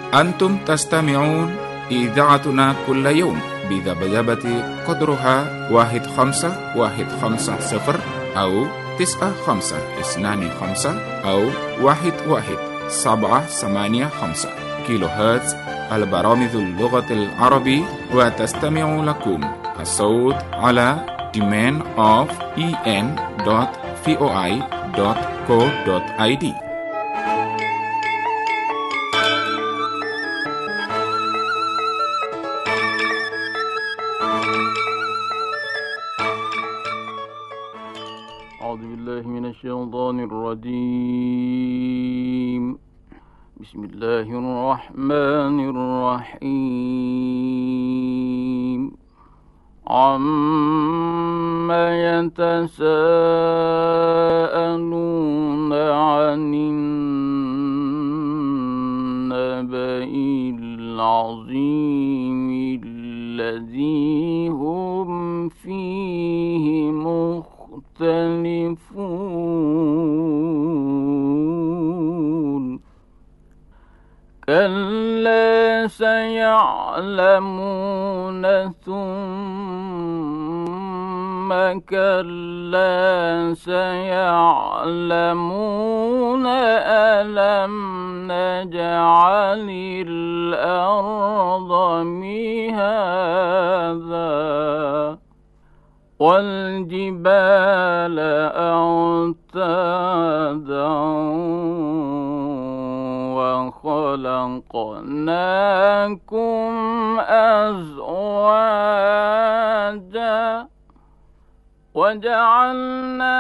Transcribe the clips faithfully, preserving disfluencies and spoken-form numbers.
أنتم تستمعون إذاعتنا كل يوم بذبذبة قدرها واحد خمسة واحد خمسة صفر أو تسعة خمسة اثنان خمسة أو واحد واحد سبعة ثمانية خمسة كيلو هرتز. البرامج اللغة العربية، وتستمع لكم الصوت على domain of en dot voi dot co dot id. أعوذ بالله من الشيطان الرجيم. بسم الله الرحمن الرحيم. عما يتساءلون عن النبأ العظيم الذي هم فيه مختلفون. كلا سيعلمون ثم كلا سيعلمون ألم نجعل الأرض مهادا والجبال أوتادا وخلقناكم أزواجا وجعلنا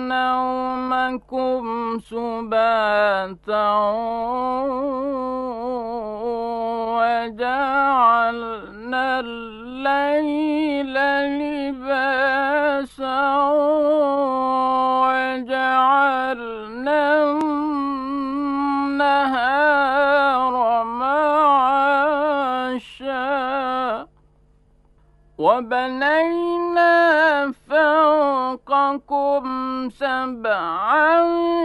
نومكم سباتا وجعلنا الليل لباسا وجعلنا النهار معاشا وبنينا فوقكم سبعا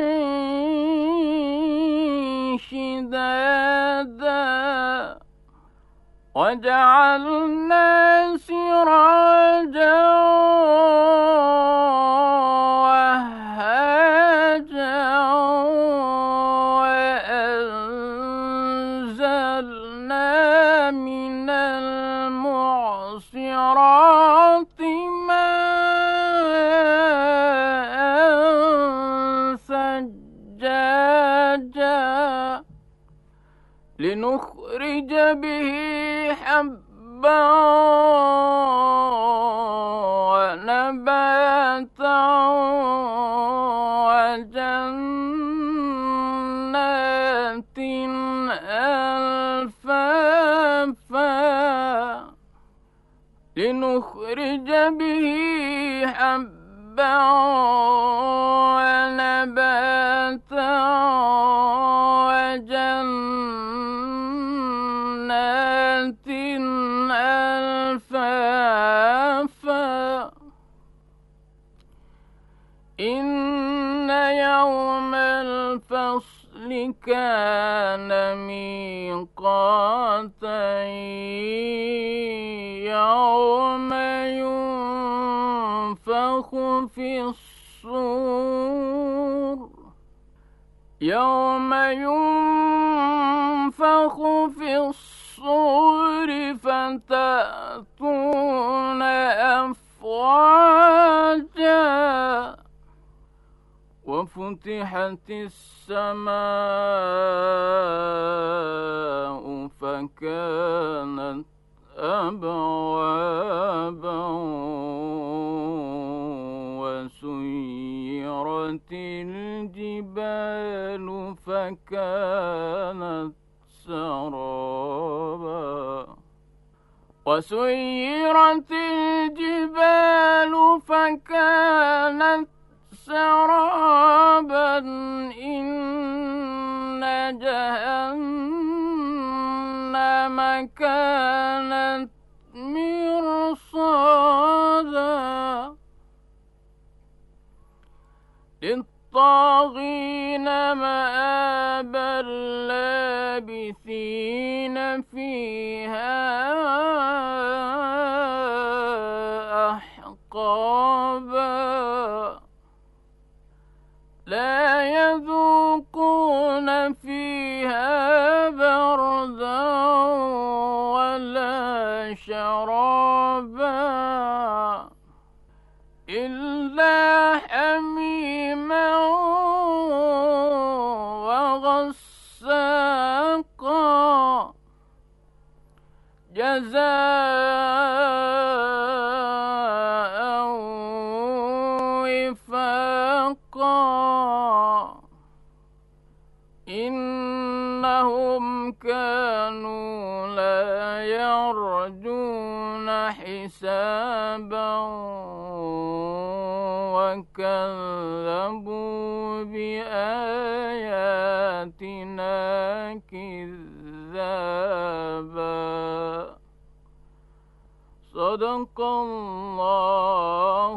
شدادا وجعلنا سراجا وهاجا وأنزلنا من المعصرات ماء ثجاجا لنخرج به حبا ونباتا وجنات ألفافا لنخرج به حبا ونباتا وجنات ألفافا إن يوم الفصل كان ميقاتا يوم ينفخ في الصور يوم ينفخ في الصور فتأتون أفواجا وفتحت السماء فكانت أبوابا وسيرت الجبال فكانت سرابا وسيرت الجبال فكانت سرابا إن جهنم كانت مرصادا للطاغين مآبا لابثين فيها أحقابا لا يذوقون فيها بردا ولا شرابا إلا حميما وغساقا جزاء وفاقا إنهم كانوا لا يرجون حسابا وكذبوا بآياتنا كذابا صدق الله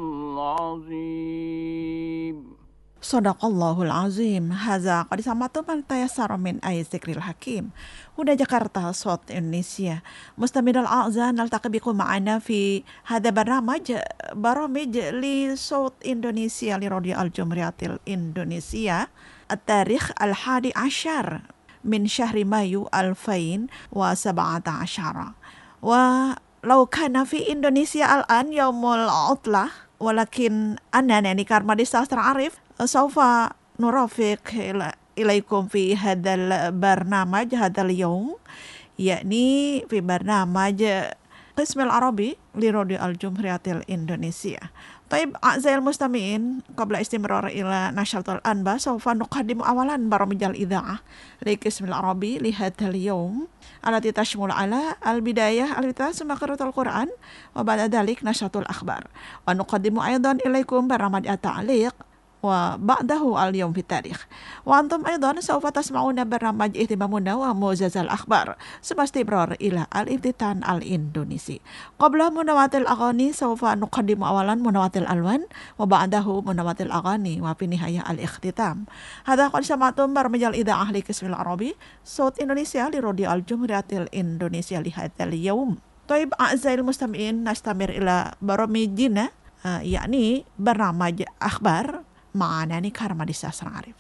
العظيم. Sadaqallahul azim. Haza qad samatu man tayassara min ayat zikril hakim. Huda Jakarta, Sot Indonesia. Mustamidal a'za naltaqi bikum ma'ana fi hadha barnamaj baramij li Sot Indonesia li Radio Al-Jumhuriyatil Indonesia. At-tarikh al-hadi ashar min syahri Mayu alfain wa sab'ata asyara. Wa law kana fi Indonesia al-an yaumul utlah walakin anna yani karmadi sastra arif saufa nurafiq ilaikum fi hadal barnamaj hadal yawm yakni fi barnamaj qism al-arabi li Radio Al-Jumhuriyatil Indonesia. Taib a'zail mustami'in qabla istimrar ila nashatul anba saufa nuqaddimu awalan baramijal idha'ah li qism al-arabi li hadal yawm alati tashmul ala al-bidayah al-bidayah summa qiraatul Qur'an wa ba'da dhalik nashatul akhbar wa nuqaddimu aidan ilaikum baramaj at-ta'liq wa ba'dahu al-yawm fi tarikh wa antum aidan sawfa tasma'una baramaj ihtimamuna wa mu'jazal akhbar sebastibrar ila al-ibtitan al-Indonesi qabla munawatil aghani sawfa nuqaddimu awalan munawatil alwan wa ba'dahu munawatil aghani wa fi nihayah al-ikhtitam. Hadha qad sama'tum baramajal idha'ah li qismil arabi Sot Indonesia li Radio Al-Jumhuriyatil Indonesia li hadzal yawm. Taib a'zail mustami'in nastamir ila baramijina uh, yakni baramaj akhbar ma'ana ni karmadi sastra arif.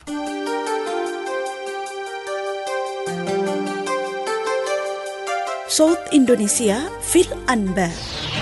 Sot Indonesia fil anba.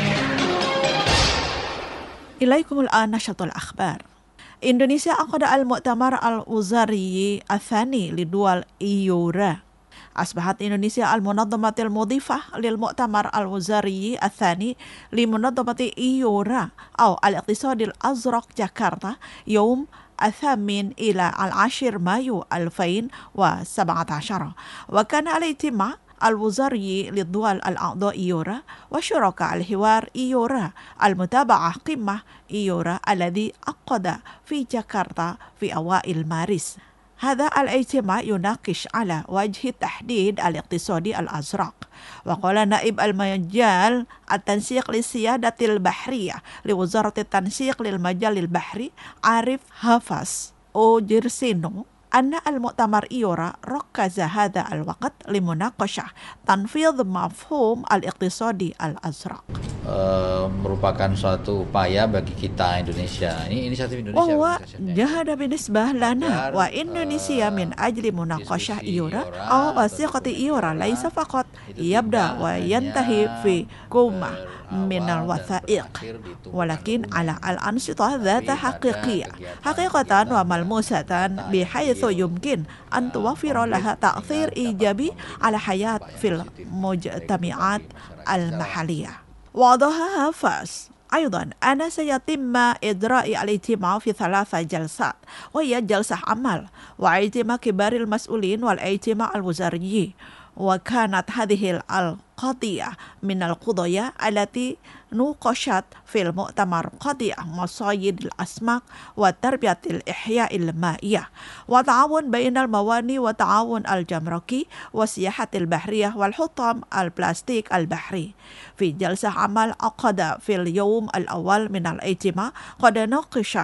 Ilaikumul an nashatul akhbar. Indonesia aqada al-mu'tamar al-uzari athani li dual iyura. أصبحت إندونيسيا المنظمة المضيفة للمؤتمر الوزاري الثاني لمنظمة إيورا أو الاقتصاد الأزرق جاكرتا يوم الثامن إلى العاشر مايو ألفين وسبعة عشر وكان الاجتماع الوزاري للدول الأعضاء إيورا وشركاء الحوار إيورا المتابعة قمة إيورا الذي عقد في جاكرتا في أوائل مارس. هذا الاجتماع يناقش على وجه التحديد الاقتصادي الأزرق. وقال نائب المجال التنسيق للسيادة البحرية لوزارة التنسيق للمجال البحري عارف حافظ أوجرسينو أن المؤتمر إيورا ركز هذا الوقت لمناقشة تنفيذ مفهوم الاقتصادي الأزرق. Uh, merupakan suatu upaya bagi kita Indonesia. Ini inisiatif Indonesia. Wa jahada binisbah lana wa Indonesia min ajli munaqashah Iora aw wasiqati Iora laisa faqat yabda wa yantahi fi qumah min al-wathaiq walakin ala al-ansitah dhata haqiqiyah haqiqatan wa malmusatan bihaythu yumkin an tuwaffira laha ta'thir ijabi ala hayat fil mujtami'at al-mahaliyah. وضعها حافظ أيضا أن سيتم إجراء الاجتماع في ثلاثة جلسات وهي جلسة عمل واجتماع كبار المسؤولين والاجتماع الوزاري. وكانت هذه القضية من القضايا التي نوقشت في المؤتمر قضية مصايد الأسماك وتربية الإحياء المائية وتعاون بين الموانئ وتعاون الجمركي والسياحة البحرية والحطام البلاستيك البحري. في جلسة عمل عقد في اليوم الأول من الاجتماع قد ناقش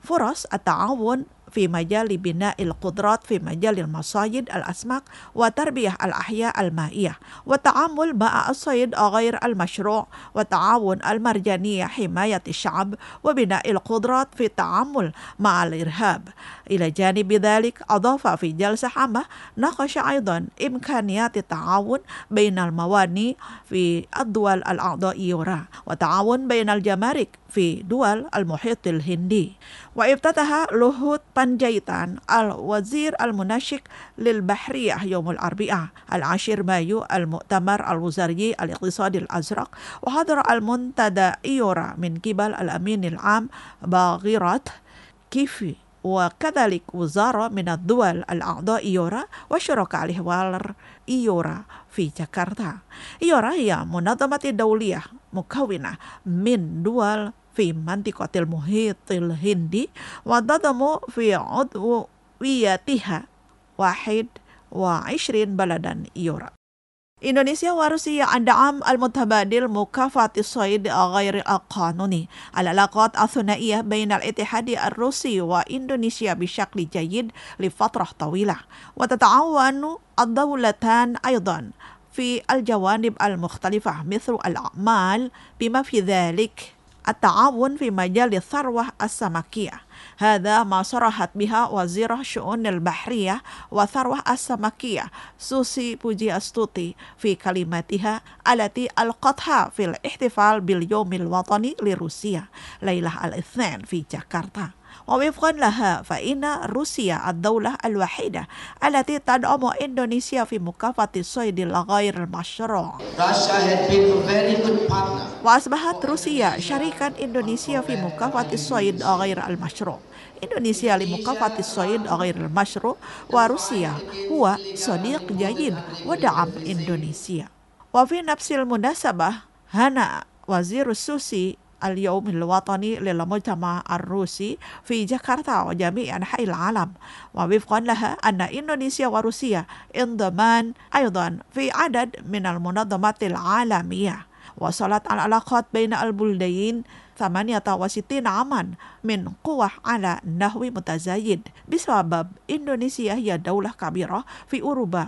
فرص التعاون في مجال بناء القدرات في مجال المصايد الأسماك وتربية الأحياء المائية، والتعامل مع الصيد غير المشروع، وتعاون المرجانية، حماية الشعب، وبناء القدرات في التعامل مع الإرهاب. إلى جانب ذلك أضاف في جلسة عامة ناقش أيضا إمكانيات التعاون بين الموانئ في الدول الأعضاء يورا، وتعاون بين الجمارك في دول المحيط الهندي. وافتتح لوهوت بانجايتان الوزير المنشق للبحرية يوم الأربعاء العاشر مايو المؤتمر الوزاري الاقتصادي الأزرق، وحضر المنتدى إيورا من قبل الأمين العام باغيرات كيفي، وكذلك وزارة من الدول الأعضاء إيورا وشركاء الحوار إيورا في جاكرتا. إيورا هي منظمة دولية مكونة من دول في منطقة المحيط الهندي، وتضم في عضويتها واحد وعشرين بلدا إيورا. إندونيسيا وروسيا الدعم المتبادل مكافحة الصيد غير القانوني. العلاقات الثنائية بين الاتحاد الروسي وإندونيسيا بشكل جيد لفترة طويلة، وتتعاون الدولتان أيضا في الجوانب المختلفة مثل الأعمال، بما في ذلك التعاون في مجال الثروة السمكية. هذا ما صرحت بها وزيرة الشؤون البحرية والثروة السمكية سوسي بوجياستوتي في كلمتها التي ألقتها في الاحتفال باليوم الوطني لروسيا ليلة الاثنين في جاكرتا. ووفقا لها فإن روسيا الدولة الوحيدة التي تدعم إندونيسيا في مكافحة الصيد الغير المشروع. وأصبحت روسيا شريكا إندونيسيا في مكافحة الصيد غير المشروع. إندونيسيا لمكافحة الصيد غير المشروع، وروسيا هو صديق جيد ودعم إندونيسيا. وفي نفس المناسبة هنأ وزير السوسي اليوم الوطني للمجتمع الروسي في جاكرتا وجميع أنحاء العالم، ووفقا لها أن إندونيسيا وروسيا انضمان أيضا في عدد من المنظمات العالمية. وصلت العلاقات بين البلدين ثمانية وستين عاما من قوة على نحو متزايد بسبب إندونيسيا هي دولة كبيرة في أوروبا،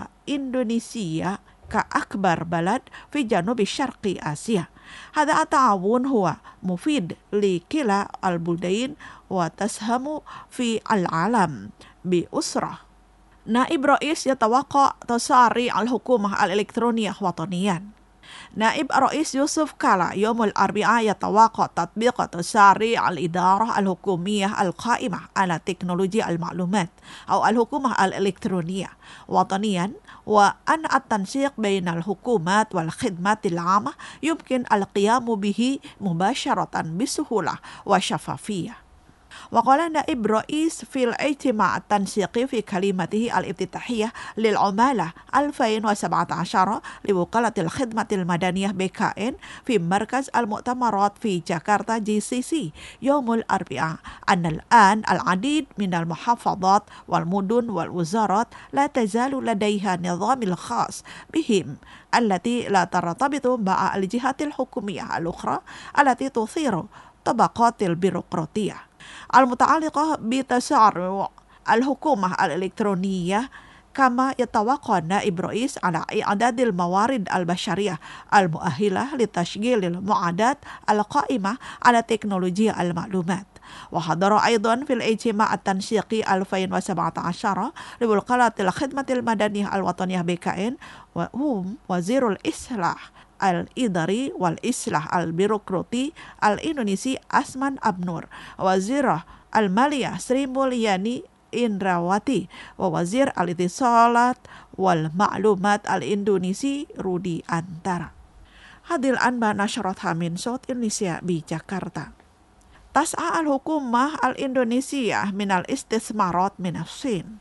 وإندونيسيا كأكبر بلد في جنوب الشرق آسيا. هذا التعاون هو مفيد لكلا البلدين وتسهم في العالم بأسرة. نائب رئيس يتوقع تساري الحكومة الإلكترونية وطنيا. نائب رئيس يوسف كالا يوم الأربعاء يتوقع تطبيق تساري الإدارة الحكومية القائمة على تكنولوجيا المعلومات أو الحكومة الإلكترونية وطنيا، وأن التنسيق بين الحكومات والخدمات العامة يمكن القيام به مباشرة بسهولة وشفافية. وقال نائب رئيس في الاجتماع التنسيقي في كلمته الافتتاحية للعمالة ألفين وسبعة عشر لوكالة الخدمة المدنية بي كي إن في مركز المؤتمرات في جاكرتا جي سي سي يوم الأربعاء أن الآن العديد من المحافظات والمدن والوزارات لا تزال لديها نظام الخاص بهم التي لا ترتبط مع الجهات الحكومية الأخرى التي تثير طبقات البيروقراطية المتعلقة بتسارع الحكومة الإلكترونية. كما يتوقع نائب رئيس على إعداد الموارد البشرية المؤهلة لتشغيل المعدات القائمة على تكنولوجيا المعلومات. وحضر أيضا في الاجتماع التنسيقي ألفين وسبعة عشر لوكالة الخدمة المدنية الوطنية بي كي إن وهم وزير الإصلاح الإداري والإصلاح البيروقراطي الإندونيسي أسمان أبنور، وزير المالية سري مولياني إندراواتي، ووزير الاتصالات والمعلومات الإندونيسي رودي أنتارا. هذه الأنباء نشرتها من صوت إندونيسيا بجاكرتا. تسعى الحكومة الإندونيسية من الاستثمارات من الصين،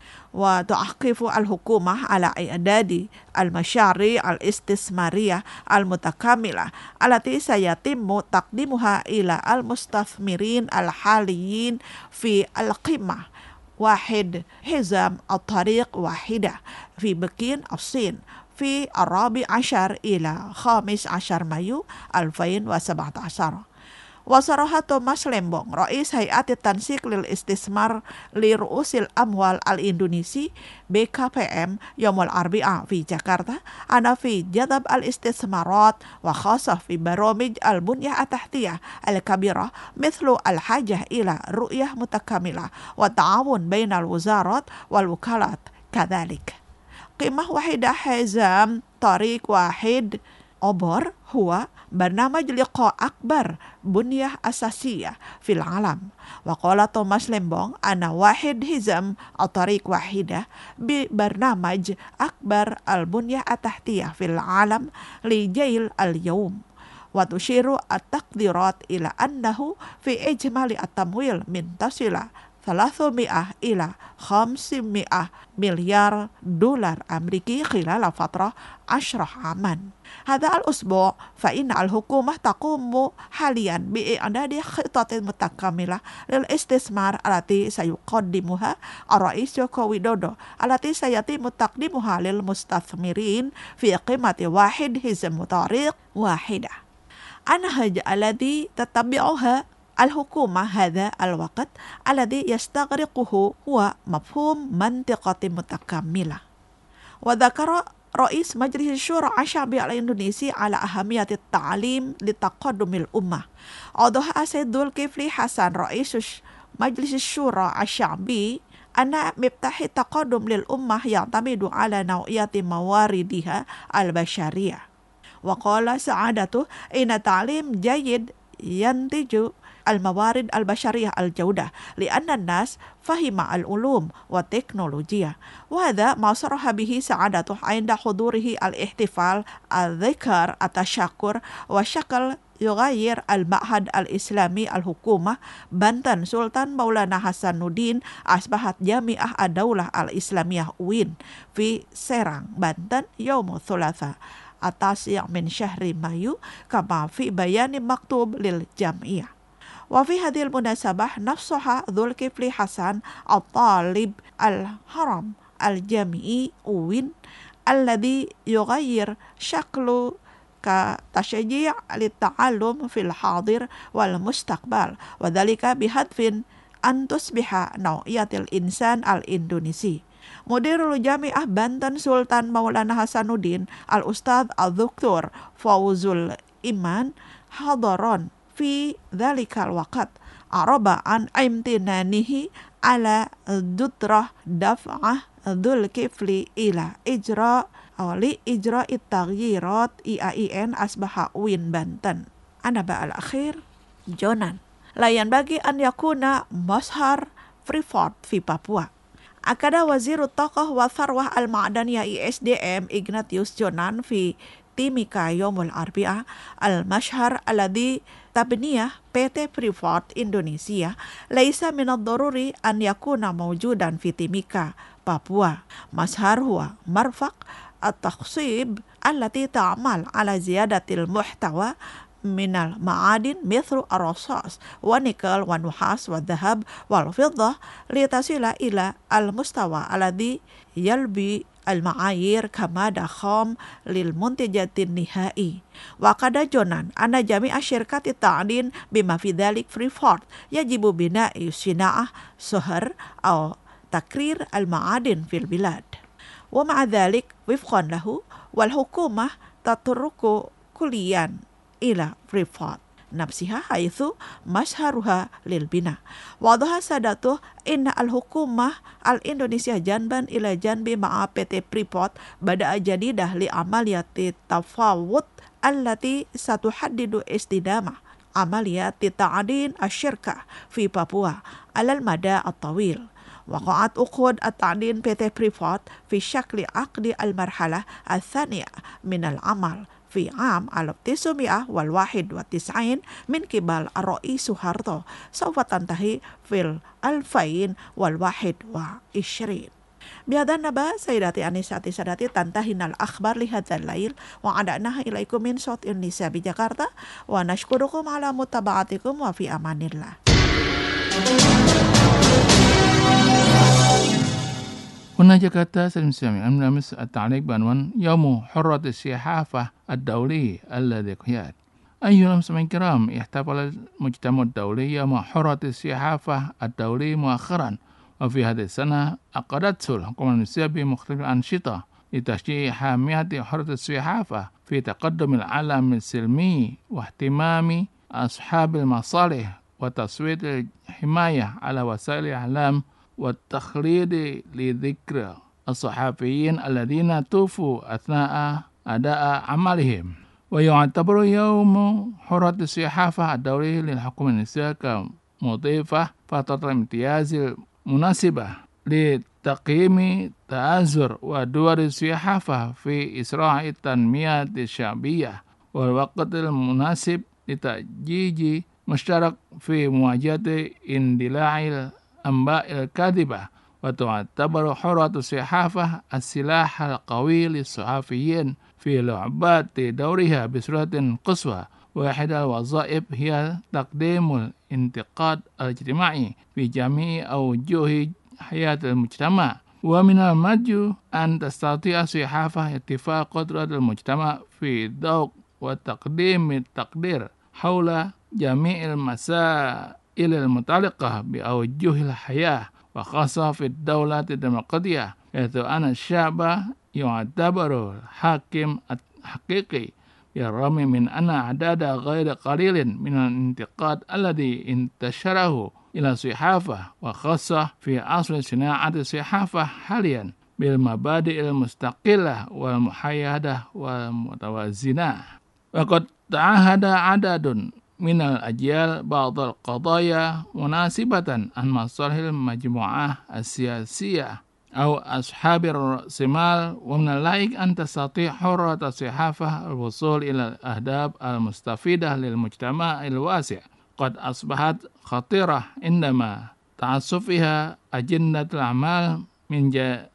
وتعكف الحكومة على إعداد المشاريع الاستثمارية المتكاملة التي سيتم تقديمها إلى المستثمرين الحاليين في القمة واحد حزام الطريق واحدة في بكين الصين في الرابع عشر إلى خامس عشر مايو ألفين وسبعة عشر. Wasaraha Thomas Lembong, Rais Hayat Tansik lil Istismar li Ru'usil Amwal al-Indonesi B K P M Yomul Arbi'a fi Jakarta ana fi jadab al-istismarat wa khasah fi baromij al-bunyah at-tahtiyah al-kabirah mithlu al-hajah ila ru'yah mutakamilah wa ta'awun bainal wuzarat wal wukalat kadhalik. Qimah wahidah hizam tariq wahid obor huwa برنامج لقاء أكبر بنية أساسية في العالم. وقال توماس ليمبونغ أنا واحد هزم الطريق واحدة ببرنامج أكبر البنية التحتية في العالم لجيل اليوم. وتشير التقديرات إلى أنه في إجمالي التمويل من تصل ثلاثمائة إلى خمسمائة مليار دولار أمريكي خلال فترة عشرة عاما. هذا الأسبوع فإن الحكومة تقوم حاليا بإعداد خطة متكاملة للاستثمار التي سيقدمها الرئيس جوكو ويدودو التي سيتم تقديمها للمستثمرين في قيمة واحد هزم طريق واحدة. النهج الذي تتبعها الحكومة هذا الوقت الذي يستغرقه هو مفهوم منطقة متكاملة. وذكر رئيس مجلس الشورى الشعبي الإندونيسي على أهمية التعليم لتقدم الأمة. أوضح السيد ذوالكفلي حسن رئيس مجلس الشورى الشعبي أن مفتاح التقدم للأمة يعتمد على نوعية مواردها البشرية. وقال سعادته إن تعليم جيد ينتج الموارد البشرية الجودة لأن الناس فهم العلوم والتكنولوجيا. وهذا ما صرح به سعادته عند حضوره الاحتفال الذكر التشكر وشكل يغير المعهد الإسلامي الحكومة بنتن سلطان مولانا حسنودين أصبحت جامعة الدولة الإسلامية وين في سيرang بنتن يوم الثلاثاء التاسع من شهر مايو كما في بيان مكتوب للجمعية. وفي هذه المناسبة نصح ذوالكفلي حسن الطالب الحرم الجامعي وين الذي يغير شكل كتشجيع للتعلم في الحاضر والمستقبل وذلك بهدف أن تصبح نوعية الإنسان الإندونيسي. مدير الجامعة بنتن سلطان مولانا حسنودين الأستاذ الدكتور فوزul إيمان حضرا في ذلك الوقت عرب عن امتنانه على ندرة دفعه ذوالكفلي إلى إجراء أو لإجراء التغييرات I A I N أصبح وين بنتن. النبأ الأخير جونان لا ينبغي أن يكون مظهر فريفورد في بابوا. أكد وزير الطاقة والثروة المعدنية I S D M إغناتيوس جونان في تيميكا يوم الأربعاء المشهر الذي تبنيه P T Freeport إندونيسيا ليس من الضروري أن يكون موجودا في تيميكا بابوا. مشهر هو مرفق التخصيب التي تعمل على زيادة المحتوى من المعادن مثل الرصاص والنيكل والنحاس والذهب والفضة لتصل إلى المستوى الذي يلبي المعايير كمادة خام للمنتجات النهائي. وقد جونان أن جميع شركات التعدين بما في ذلك فريفورد يجب بناء صناعة سهر أو تكرير المعادن في البلاد. ومع ذلك وفقا له والحكومة تترك كليا إلى فريفورد نفسها حيث مشهرها للبناء. وضح سادته إن الحكومة الإندونيسية جنبا إلى جنب مع P T Freeport بدأ جديدة لعملية التفاوض التي ستحدد استدامة عملية تعدين الشركة في بابوا على المدى الطويل. وقعت عقود التعدين P T Freeport في شكل عقد المرحلة الثانية من العمل في عام ألف وتسعمائة وواحد وتسعين من قبل الرئيس سوهارتو سوف تنتهي في ألفين وواحد وعشرين. بهذا النبأ سيداتي أنساتي سادتي تنتهينا الأخبار لهذا الليل وعدناها إليكم من صوت إندونيسيا بجاkarta ونشكركم على متابعتكم وفي أمان الله. هنا جاكرتا سلم سامي أمس التعليق بعنوان يوم حرة الصحافة الدولي الذي قياد. أيها المستمعين الكرام، احتفل المجتمع الدولي يوم حرة الصحافة الدولي مؤخرا، وفي هذه السنة عقدته الحكومة الإندونيسية بمختلف الأنشطة لتشجيع حامية حرة الصحافة في تقدم العالم السلمي واهتمام أصحاب المصالح وتصويت الحماية على وسائل الإعلام والتخليد لذكر الصحفيين الذين توفوا أثناء أداء عملهم. ويعتبر يوم حرة الصحافة الدولي للحكومة الإندونيسية كمضيفة فترة امتياز مناسبة لتقييم تأثر ودور الصحافة في إسراع التنمية الشعبية، والوقت المناسب لتأجيج مشترك في مواجهة اندلاع الأنباء الكاذبة. وتعتبر حرة الصحافة السلاح القوي للصحفيين في لعبة دورها بصورة قصوى. واحد الوظائف هي تقديم الانتقاد الاجتماعي في جميع أوجه حياة المجتمع، ومن المرجو أن تستطيع الصحافة ارتفاع قدرة المجتمع في ذوق وتقديم التقدير حول جميع المسائل المتعلقة بأوجه الحياة، وخاصة في الدولة الديمقراطية، حيث أن الشعب يعتبر الحاكم الحقيقي، بالرغم من أن أعداد غير قليل من الانتقاد الذي انتشره إلى الصحافة، وخاصة في عصر صناعة الصحافة حاليا بالمبادئ المستقلة والمحايدة والمتوازنة. وقد تعهد عدد من الأجيال بعض القضايا مناسبة عن مصالح المجموعة السياسية أو أصحاب الرأسمال، ومن اللائق أن تستطيع حرة الصحافة الوصول إلى الأهداف المستفيدة للمجتمع الواسع. قد أصبحت خطيرة عندما تعصفها أجندة الأعمال من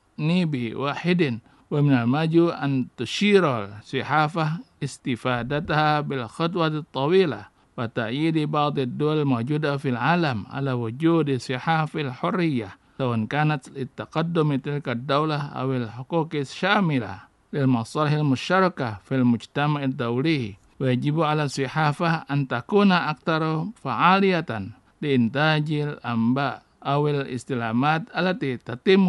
جانب واحد، ومن المرجو أن تشير الصحافة استفادتها بالخطوة الطويلة وتأييد بعض الدول الموجودة في العالم على وجود صحافة الحرية، سواء كانت للتقدم تلك الدولة أو الحقوق الشاملة للمصالح المشتركة في المجتمع الدولي. ويجب على الصحافة أن تكون أكثر فعالية لإنتاج الأنباء أو الاستلامات التي تتم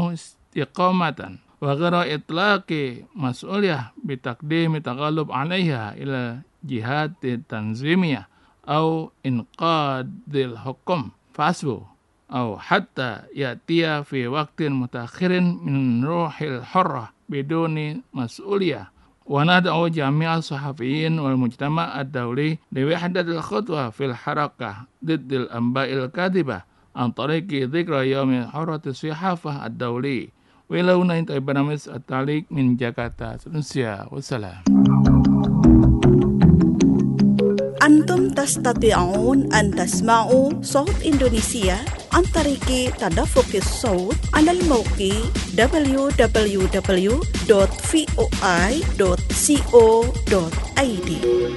استقامة وغير إطلاق مسؤولية بتقديم تغلب عليها إلى جهات التنظيمية أو إنقاذ الحكم فاسبه، أو حتى يأتي في وقت متأخر من روح الحرة بدون مسؤولية. وندعو جميع الصحفيين والمجتمع الدولي لوحدة الخطوة في الحركة ضد الأنباء الكاذبة عن طريق ذكرى يوم حرة الصحافة الدولي. وإلى هنا انتهى برنامج التعليق من جاكرتا، Indonesia. والسلام. أنتم تستطيعون أن تسمعوا صوت إندونيسيا عن طريق تدفق الصوت على الموقع دبليو دبليو دبليو دوت فوي دوت كو دوت اي دي.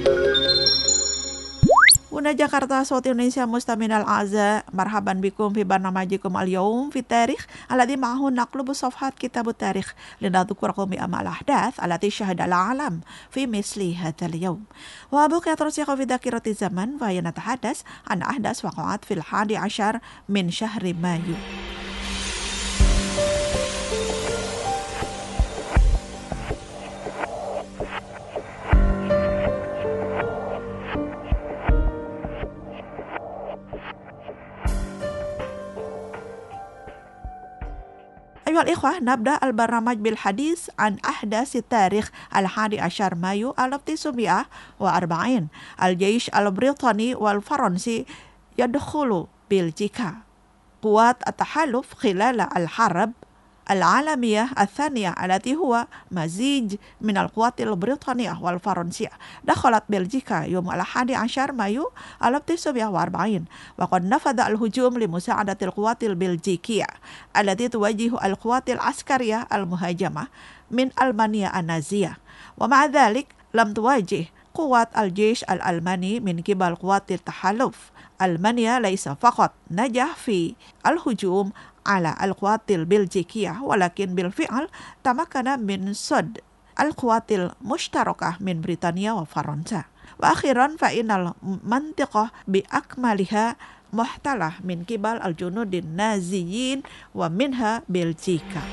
هنا جاكرتا صوت إندونيسيا مستمعينا الأعزاء، مرحبا بكم في برنامجكم اليوم في التاريخ الذي معه نقلب صفحات كتاب التاريخ لنذكركم بأهم الأحداث التي شهد العالم في مثل هذا اليوم. وبقي ترسيخ في ذاكرة الزمن، وهي نتحدث عن أحداث وقعت في الحادي عشر من شهر مايو. أيها الإخوة، نبدأ البرنامج بالحديث عن أحداث التاريخ الحادي عشر مايو ألف وتسعمائة وأربعين. الجيش البريطاني والفرنسي يدخل بلجيكا. قوات التحالف خلال الحرب العالمية الثانية التي هو مزيج من القوات البريطانية والفرنسية دخلت بلجيكا يوم الحادي عشر مايو ألف وتسعمائة وأربعين، وقد نفذ الهجوم لمساعدة القوات البلجيكية التي تواجه القوات العسكرية المهاجمة من ألمانيا النازية. ومع ذلك لم تواجه قوات الجيش الألماني من قبل قوات التحالف. ألمانيا ليس فقط نجح في الهجوم على القوات البلجيكية، ولكن بالفعل تمكن من صد القوات المشتركة من بريطانيا وفرنسا. Wa akhiran fa innal mantiqah bi akmaliha muhtalah min kibal al-junudin naziyin wa minha Belgika.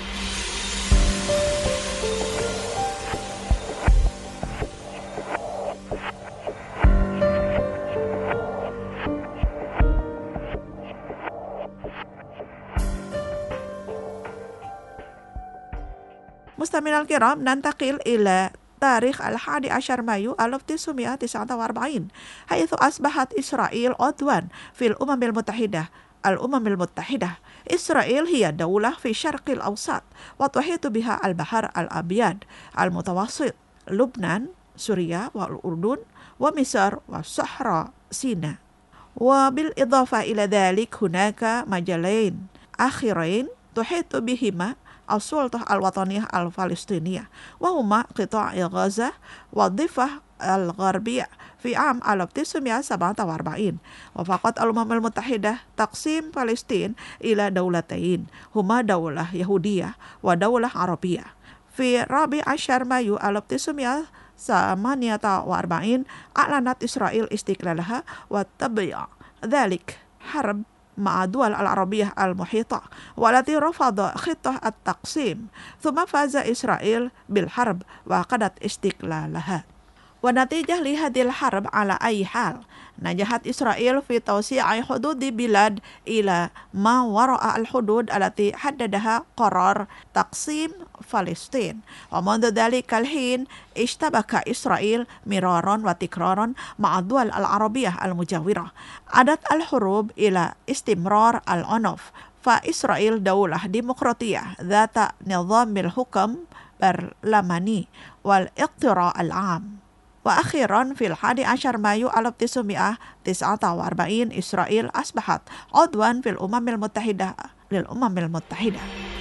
Mustami'al kiram, nantakil ila تاريخ الحادي عشر مايو ألف وتسعمائة وتسعة وأربعين حيث أصبحت إسرائيل عضوا في الأمم المتحدة. الأمم المتحدة إسرائيل هي دولة في الشرق الأوسط وتحيط بها البحر الأبيض المتوسط، لبنان، سوريا والأردن ومصر والصحراء سيناء. وبالإضافة إلى ذلك هناك مجالين آخرين تحيط بهما السلطة الوطنية الفلسطينية، وهما قطاع غزة والضفة الغربية في عام ألف وتسعمائة وسبعة وأربعين. وفقط الأمم المتحدة تقسيم فلسطين إلى دولتين هما دولة يهودية ودولة عربية. في الرابع عشر مايو ألف وتسعمائة وثمانية وأربعين أعلنت إسرائيل استقلالها وتبع ذلك حرب مع الدول العربية المحيطة والتي رفض خطة التقسيم، ثم فاز إسرائيل بالحرب وعقدت استقلالها. ونتيجة لهذه الحرب على أي حال نجحت إسرائيل في توسيع حدود بلاد إلى ما وراء الحدود التي حددها قرار تقسيم فلسطين. ومنذ ذلك الحين اشتبك إسرائيل مرارا وتكرارا مع الدول العربية المجاورة، عادت الحروب إلى استمرار العنف. فإسرائيل دولة ديمقراطية ذات نظام الحكم برلماني والاقتراع العام. وأخيرا في الحادي عشر مايو ألف وتسعمائة وتسعة وأربعين إسرائيل أصبحت عضوا في الأمم المتحدة للأمم المتحدة.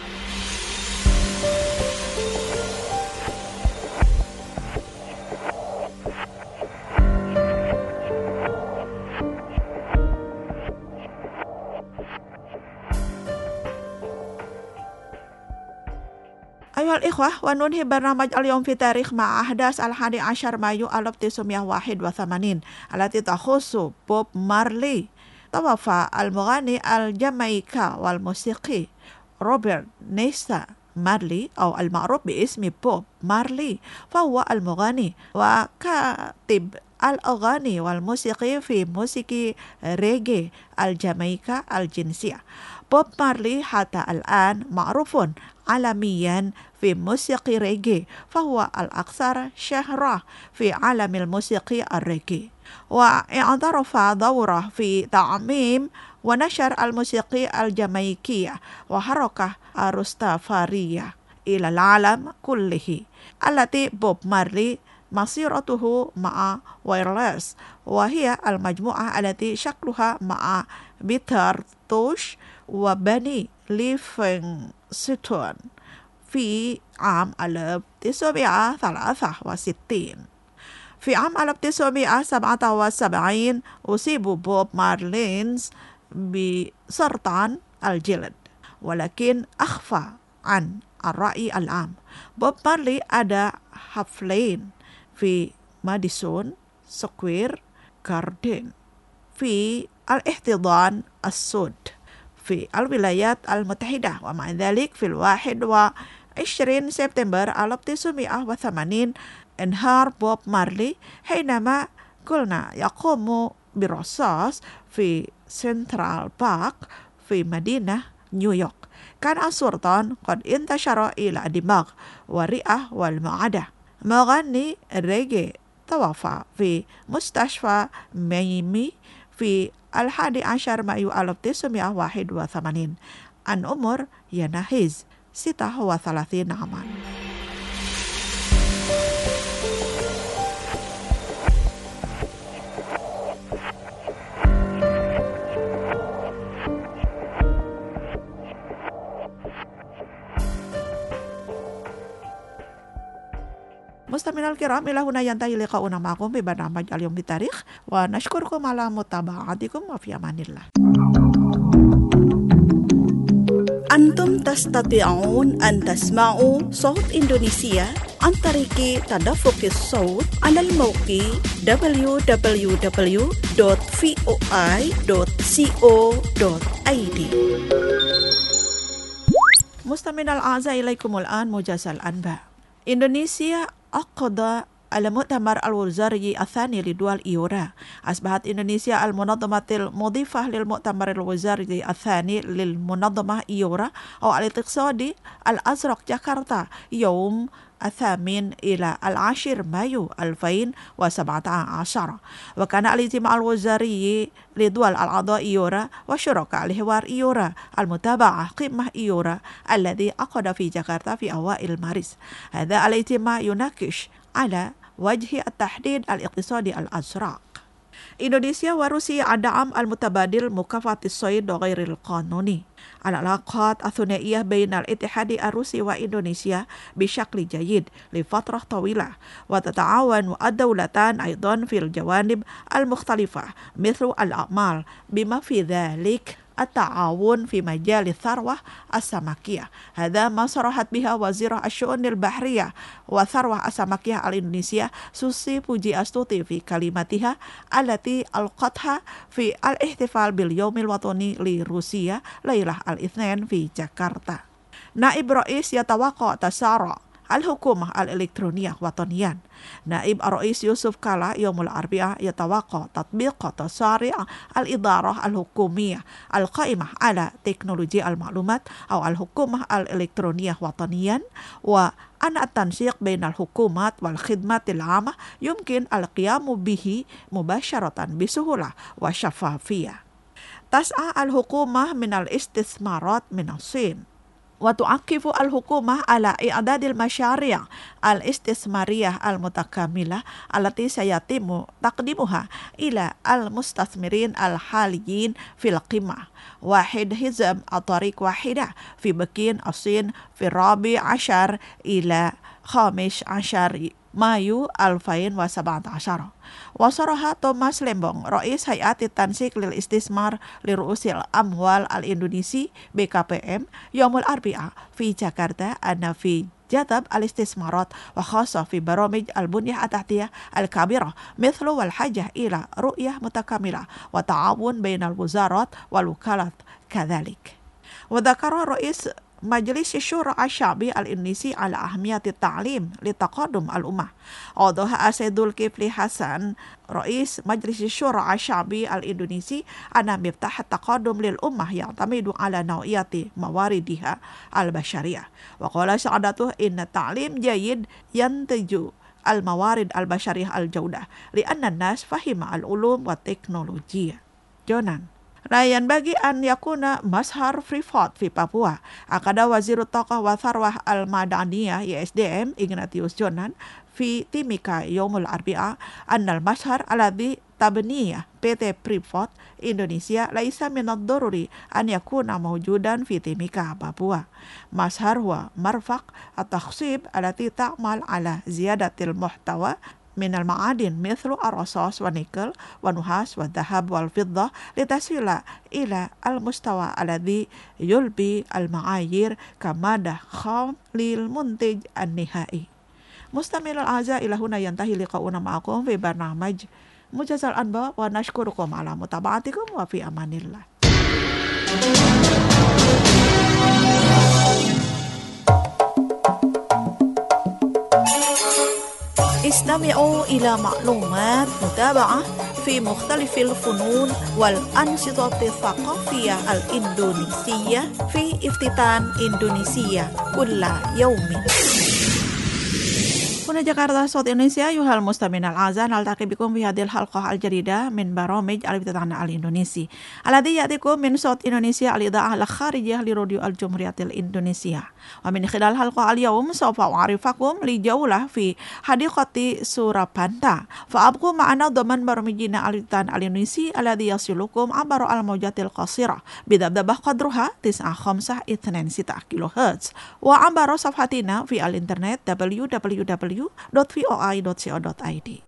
أيها الإخوة، وننهي برنامج اليوم في تاريخ مع أحداث الحادي عشر مايو ألف وتسعمائة وواحد وثمانين التي تخص بوب مارلي. توفى المغني الجامايكي والموسيقي روبرت نيستا مارلي أو المعروف باسم بوب مارلي، فهو المغني وكاتب الأغاني والموسيقي في موسيقى ريغي الجامايكا الجنسية. بوب مارلي حتى الآن معروف عالميا في موسيقى ريغي، فهو الأكثر شهرة في عالم الموسيقى الريغي، واعترف دوره في تعميم ونشر الموسيقى الجامايكية وحركة الرستافارية إلى العالم كله، التي بوب مارلي مسيرته مع وايرلس، وهي المجموعة التي شكلها مع بيتر توش وبني ليفينغستون في عام ألف وتسعمائة وثلاثة وستين. في عام ألف وتسعمائة وسبعة وسبعين أصيب بوب مارلينز بسرطان الجلد، ولكن أخفى عن الرأي العام. بوب مارلي ada حفلين في ماديسون سكوير جاردن في الاحتضان السود في الولايات المتحدة. ومع ذلك في الواحد وعشرين سبتمبر ألف وتسعمائة وثمانين انهار بوب مارلي حينما كنا يقوم برصاص في سنترال بارك في مدينة نيويورك. كان السرطان قد انتشر إلى الدماغ والرئة والمعدة. مغني الريغي توفى في مستشفى ميامي في الحادي عشر مايو ألف وتسعمائة وواحد وثمانين عن عمر يناهز ستة وثلاثين عاما. مستمعينا الكرام، إلى هنا ينتهي لقاؤنا معكم في برنامج اليوم في التاريخ، ونشكركم على متابعتكم وفي أمان الله. أنتم تستطيعون أن تسمعوا صوت إندونيسيا عن طريق تدفق الصوت على الموقع دبليو دبليو دبليو دوت فوي دوت كو دوت اي دي. مستمعينا الأعزاء إليكم الآن موجز الأنباء. إندونيسيا عقد المؤتمر الوزاري الثاني لدول إيورا. أصبحت إندونيسيا المنظمة المضيفة للمؤتمر الوزاري الثاني للمنظمة إيورا أو الاقتصادي الأزرق جاكرتا يوم الثامن إلى العاشر مايو ألفين وسبعة عشر. وكان الاجتماع الوزاري لدول الأعضاء إيورا وشركاء الحوار إيورا المتابعة قمة إيورا الذي عقد في جاكرتا في أوائل مارس. هذا الاجتماع يناقش على وجه التحديد الاقتصادي الأزرق. إندونيسيا وروسيا الدعم المتبادل مكافحة الصيد غير القانوني. العلاقات الثنائية بين الاتحاد الروسي وإندونيسيا بشكل جيد لفترة طويلة، وتتعاون الدولتان أيضا في الجوانب المختلفة مثل الأعمال، بما في ذلك التعاون في مجال الثروة السمكية. هذا ما صرحت بها وزيرة الشؤون البحرية والثروة السمكية الإندونيسية سوسي بوجياستوتي في كلمتها التي ألقتها في الاحتفال باليوم الوطني لروسيا ليلة الاثنين في جاكرتا. نائب رئيس يتوقع تسارع الحكومة الإلكترونية وطنيا. نائب الرئيس يوسف كالا يوم الأربعاء يتوقع تطبيق تسارع الإدارة الحكومية القائمة على تكنولوجيا المعلومات أو الحكومة الإلكترونية وطنيا، وأن التنسيق بين الحكومات والخدمات العامة يمكن القيام به مباشرة بسهولة وشفافية. تسعى الحكومة من الاستثمارات من الصين. وتعكف الحكومة على إعداد المشاريع الاستثمارية المتكاملة التي سيتم تقديمها إلى المستثمرين الحاليين في القمة. واحد حزم الطريق واحدة في بكين الصين في الرابع عشر إلى خامس عشر مايو ألفين وسبعة عشر. وصرح توماس ليمبونغ رئيس هيئة التنسيق للاستثمار لرؤوس الأموال الإندونيسي بي كي بي إم يوم الأربعاء في جاكرتا أن في جذب الاستثمارات وخاصة في برامج البنية التحتية الكبيرة مثل والحاجة إلى رؤية متكاملة وتعاون بين الوزارات والوكالات كذلك. وذكر رئيس مجلس الشورى الشعبي الإندونيسي على أهمية التعليم لتقدم الأمة. أوضح السيد الكفلي حسن رئيس مجلس الشورى الشعبي الإندونيسي أن مفتاح التقدم للأمة يعتمد على نوعية مواردها البشرية. وقال سعادته إن التعليم جيد ينتج الموارد البشرية الجودة لأن الناس فهم العلوم والتكنولوجيا. جونان لا ينبغي أن يكون مظهر فريفورد في بابوا. أكد وزير الطاقة والثروة المعدنية إي إس دي إم إغناتيوس جونان في تيميكا يوم الأربعاء أن المظهر الذي تبنيه بي تي فريفورد إندونيسيا ليس من الضروري أن يكون موجودا في تيميكا بابوا. مظهر هو مرفق التخصيب التي تعمل على زيادة المحتوى من المعادن مثل الرصاص والنيكل والنحاس والذهب والفضة لتصل إلى المستوى الذي يلبي المعايير كمادة خام للمنتج النهائي. مستمعينا الأعزاء، إلى هنا ينتهي لقاؤنا معكم في برنامج موجز الأنباء ونشكركم على متابعتكم وفي أمان الله. استمعوا إلى معلومات متابعة في مختلف الفنون والأنشطة الثقافية الإندونيسية في افتتان إندونيسيا كل يوم. هنا جاكرتا صوت إندونيسيا. أيها المستمعين الأعزاء، نلتقي بكم في هذه الحلقة الجديدة من برامج الافتتان الإندونيسي الذي يأتيكم من صوت إندونيسيا الإذاعة الخارجية لراديو الجمهورية الإندونيسية. ومن خلال حلقة اليوم سوف أعرفكم لجولة في حديقة سورابانتا، فأبقوا معنا ضمن برامجنا الافتتان الإندونيسي الذي يصلكم عبر الموجات القصيرة بذبذبة قدرها تسعة خمسة اثنين ستة كيلو هرتز، وعبر صفحتنا في الإنترنت دبليو دبليو دبليو دوت فوي دوت كو دوت اي دي.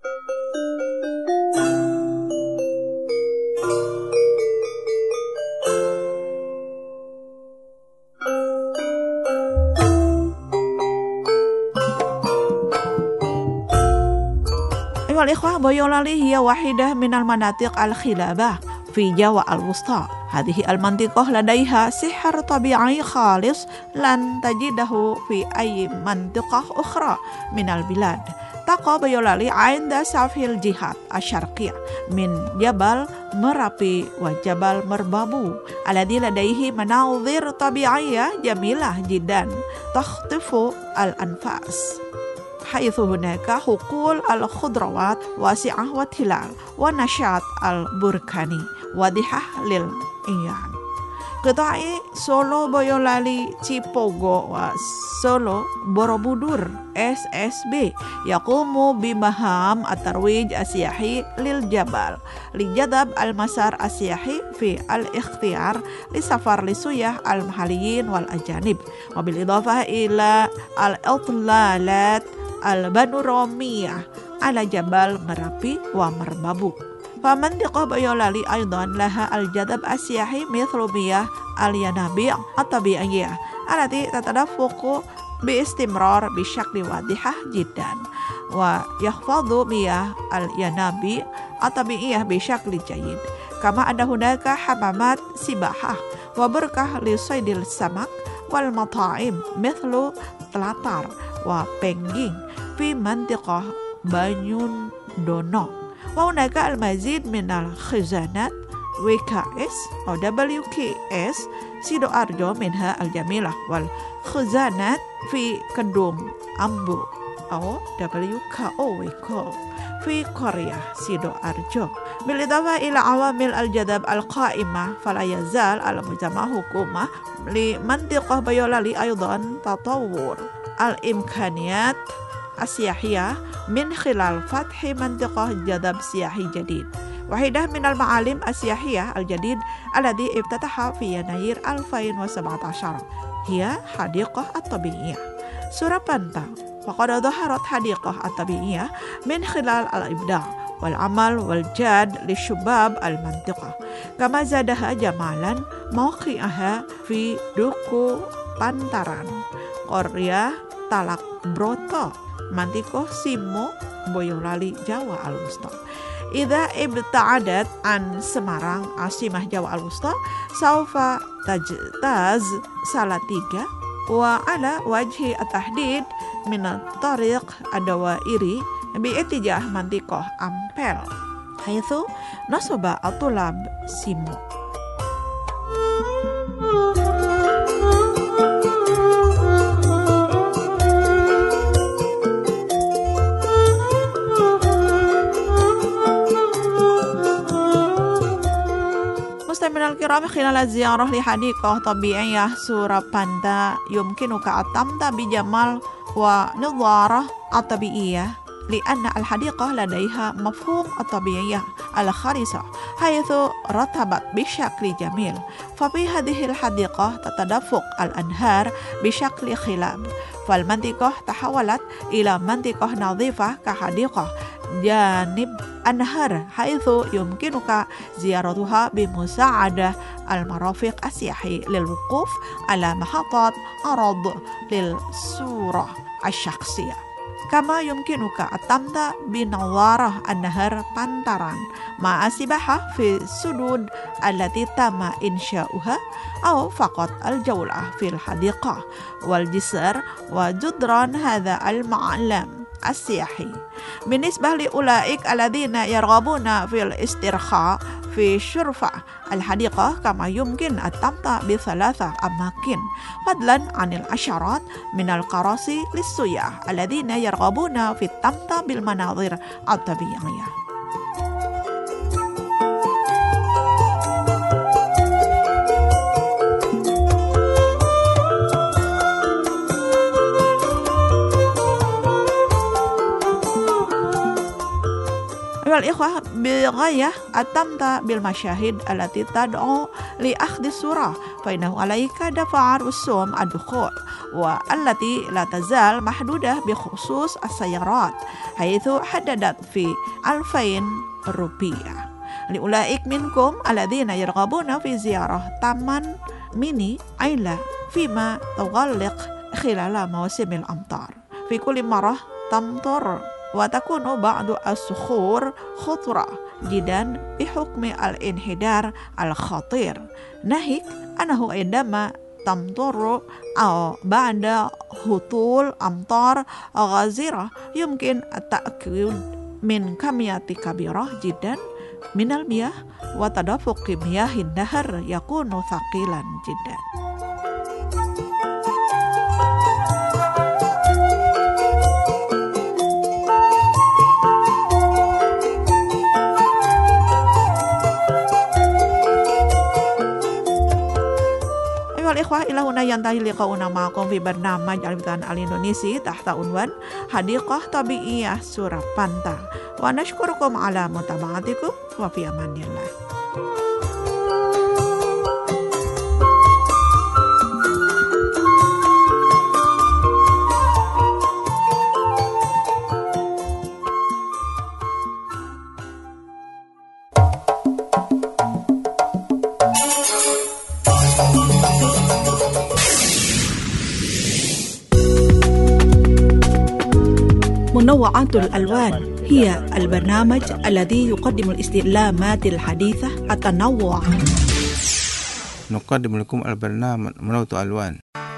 أيها الإخوة بيولالي هي واحدة من المناطق الخلابة في جاوا الوسطى. هذه المنطقة لديها سحر طبيعي خالص لن تجده في أي منطقة أخرى من البلاد. تقع بيولالي عند سافي الجهات الشرقية من جبل مرابي وجبل مربابو الذي لديه مناظر طبيعية جميلة جدا تخطف الأنفاس، حيث هناك حقول الخضروات واسعة وتلال ونشاط البركاني واضحة للعيان. قطاع سولو بيولالي تيبوغو وسولو بوروبودور إس إس بي يقوم بمهام الترويج السياحي للجبل لجذب المسار السياحي في الاختيار لسفر للسياح المحليين والأجانب، وبالإضافة إلى الإطلالات البانورامية على جبل مرابي ومربابو. فمنطقة بيولالي أيضا لها الجذب السياحي مثل مياه الينابيع الطبيعية التي تتدفق باستمرار بشكل واضح جدا، ويحفظ مياه الينابيع الطبيعية بشكل جيد. كما أن هناك حمامات سباحة وبركة لصيد السمك والمطاعم مثل تلاتار وبنجين في منطقة بانيون دونو. وهناك المزيد من الخزانات W K S أو W K S Sidoarjo منها الجميلة، والخزانات في كندوم أمبو أو W K O في قرية سيدوارjo. بالإضافة إلى عوامل الجذب القائمة، فلا يزال المجتمع حكومة لمنطقة بيولالي أيضا تطور الإمكانيات السياحية من خلال فتح منطقة جذب سياحي جديد. واحدة من المعالم السياحية الجديد الذي افتتح في يناير ألفين وسبعة عشر هي حديقة الطبيعية سورابانتا. وقد ظهرت حديقة الطبيعية من خلال الإبداع والعمل والجاد لشباب المنطقة، كما زادها جمالا موقعها في دوكو Pantaran قرية Talak Broto Mantiko Simo Boyolali Jawa Al-Wusta. إذا ابتعدت عن سمارang عاصمة جاوا الوسطى سوف تجتاز سالاتيجا، وعلى وجه التحديد من الطريق الدوائري باتجاه منطقة أمبل حيث نصب الطلاب سيمو. مستمعينا الكرام، خلال الزيارة لحديقة طبيعية سورابانتا يمكنك التمتع بجمال ونظارة الطبيعية، لأن الحديقة لديها مفهوم الطبيعية الخالصة حيث رتبت بشكل جميل. ففي هذه الحديقة تتدفق الأنهار بشكل خلاب، فالمنطقة تحولت إلى منطقة نظيفة كحديقة جانب أنهار، حيث يمكنك زيارتها بمساعدة المرافق السياحي للوقوف على محطات عرض للصورة الشخصية. كما يمكنك التمتع بنظارة النهر Pantaran مع السباحة في السدود التي تم إنشاؤها، أو فقط الجولة في الحديقة والجسر وجدران هذا المعلم السياحي. بالنسبة لأولئك الذين يرغبون في الاسترخاء في شرفة الحديقة، كما يمكن التمتع بثلاثة أماكن فضلا عن العشرات من الكراسي للسياح الذين يرغبون في التمتع بالمناظر الطبيعية. الإخوة بغاية التمتع بالمشاهد التي تدعو لأخذ الصورة، فإنه عليك دفع رسوم الدخول، والتي لا تزال محدودة بخصوص السيارات، حيث حددت في ألفين روبيا. لأولئك منكم الذين يرغبون في زيارة تامان ميني عيلة فيما تغلق خلال موسم الأمطار، في كل مرة تمطر وتكون بعض الصخور خطرة جدا بحكم الانحدار الخطير، ناهيك أنه عندما تمطر أو بعد هطول أمطار غزيرة يمكن التأكد من كميات كبيرة جدا من المياه، وتدفق مياه النهر يكون ثقيلا جدا. Ikhwah ila huna yantahi liqauna ma'akum fi barnamaj al-Witan al-Indonesi tahta unwan Hadiqah Tabi'iyah Surapanta. Wa nashkurukum ala mutaba'atikum wa fi amanillah. منوعات الألوان هي البرنامج الذي يقدم الاستعلامات الحديثة التنوع. نقدم لكم البرنامج منوعات الألوان.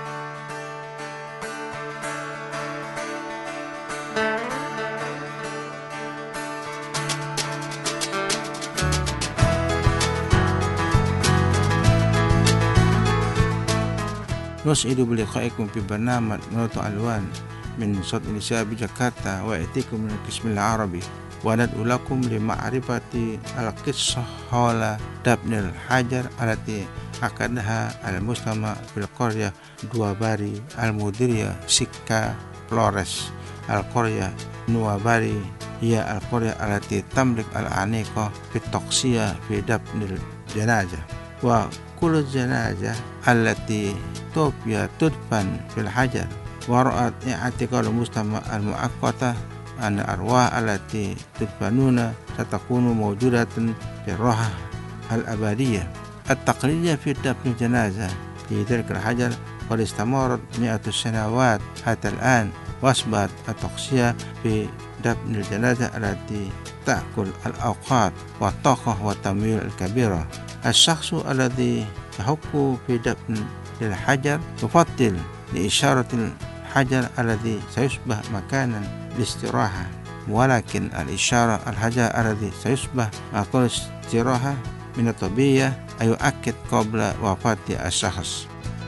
نسعد بلقائكم في برنامج منوعات الألوان من صوت إندونيسيا بجاكرتا، ويأتيكم من القسم العربي، وندعو لكم لمعرفة القصة حول دفن الحجر التي عقدها المجتمع في القرية دواباري المديرية سيكا فلوريس. القرية نواباري هي القرية التي تملك العناقة في التقصية في دفن الجنازة، وكل الجنازة التي توفي تدفن في الحجر. ورأت اعتقاد المجتمع المؤقتة أن الأرواح التي تدفنون ستكون موجودة في الراحة الأبدية. التقليدية في دفن الجنازة في ذلك الحجر قد استمرت مئة سنوات حتى الآن، وأصبحت التقصية في دفن الجنازة التي تأكل الأوقات والطاقة والتمويل الكبيرة. الشخص الذي يحك في دفن الحجر يفضل لإشارة الحجر الذي سيصبح مكانا للاستراحة، ولكن الإشارة الحجر الذي سيصبح مكان الاستراحة من الطبيعي أن يؤكد قبل وفاة الشخص.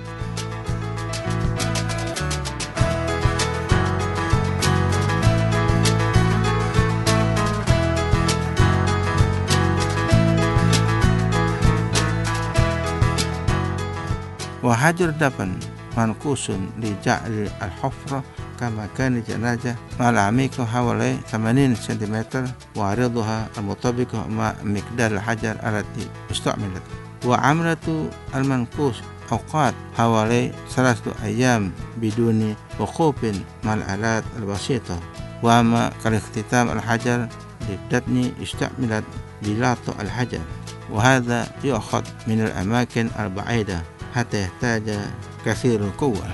وحجر دفن منقوص لجعل الحفرة كمكان الجنازة مع العميق حوالي ثمانين سنتيمتر وعرضها المطابق مع مقدار الحجر التي استعملت. وعملة المنقوص أوقات حوالي ثلاثة أيام بدون وقوف مع الآلات البسيطة. وأما كالاختتام الحجر للدفن استعملت بلاط الحجر، وهذا يؤخذ من الأماكن البعيدة حتى يحتاج كثير القوة.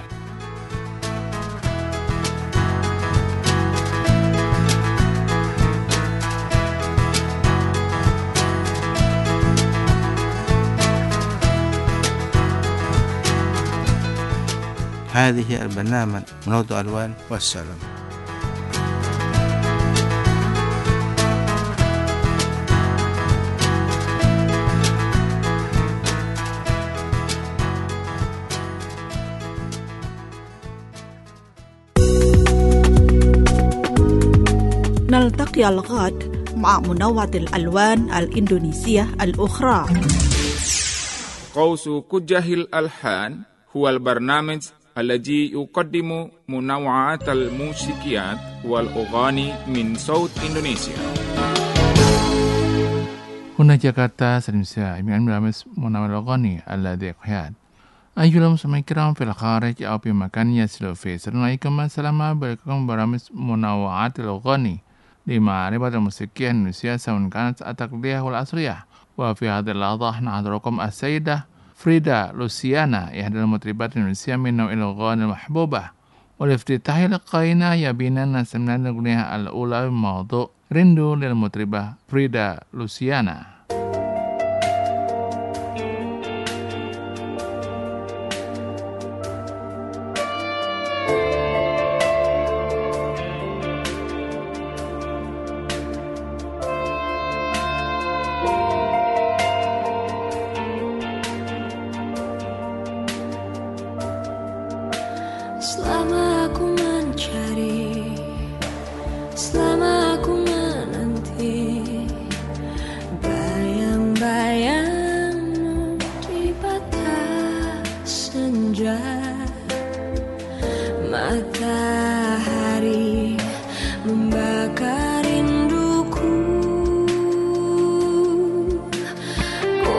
هذه البرنامج منوعات الألوان، والسلام. نلتقي الغد مع منوعات الألوان الإندونيسية الأخرى. قوس كجه الألحان هو البرنامج الذي يقدم منوعات الموسيقيات والأغاني من صوت إندونيسيا. هنا جاكرتا سلمسيا من برنامج منوعات الأغاني الذي يقياد. أيها المستمعين الكرام في الخارج أو في مكان يسلو فيه، سنعيكم السلام عليكم برنامج منوعات الأغاني لمعرفة الموسيقى الإندونيسية سواء كانت التقليدية والعصرية. وفي هذه اللحظة نحضركم السيدة فريدا لوسيانا، إحدى المطربات الإندونيسية من نوع الأغاني المحبوبة، والافتتاح لقينا يبينا نسمنا الأغنية الأولى بموضوع رندو للمطربة فريدا لوسيانا. Selama aku mencari, selama aku menanti bayang-bayangmu di batas senja, matahari membakar rinduku. Ku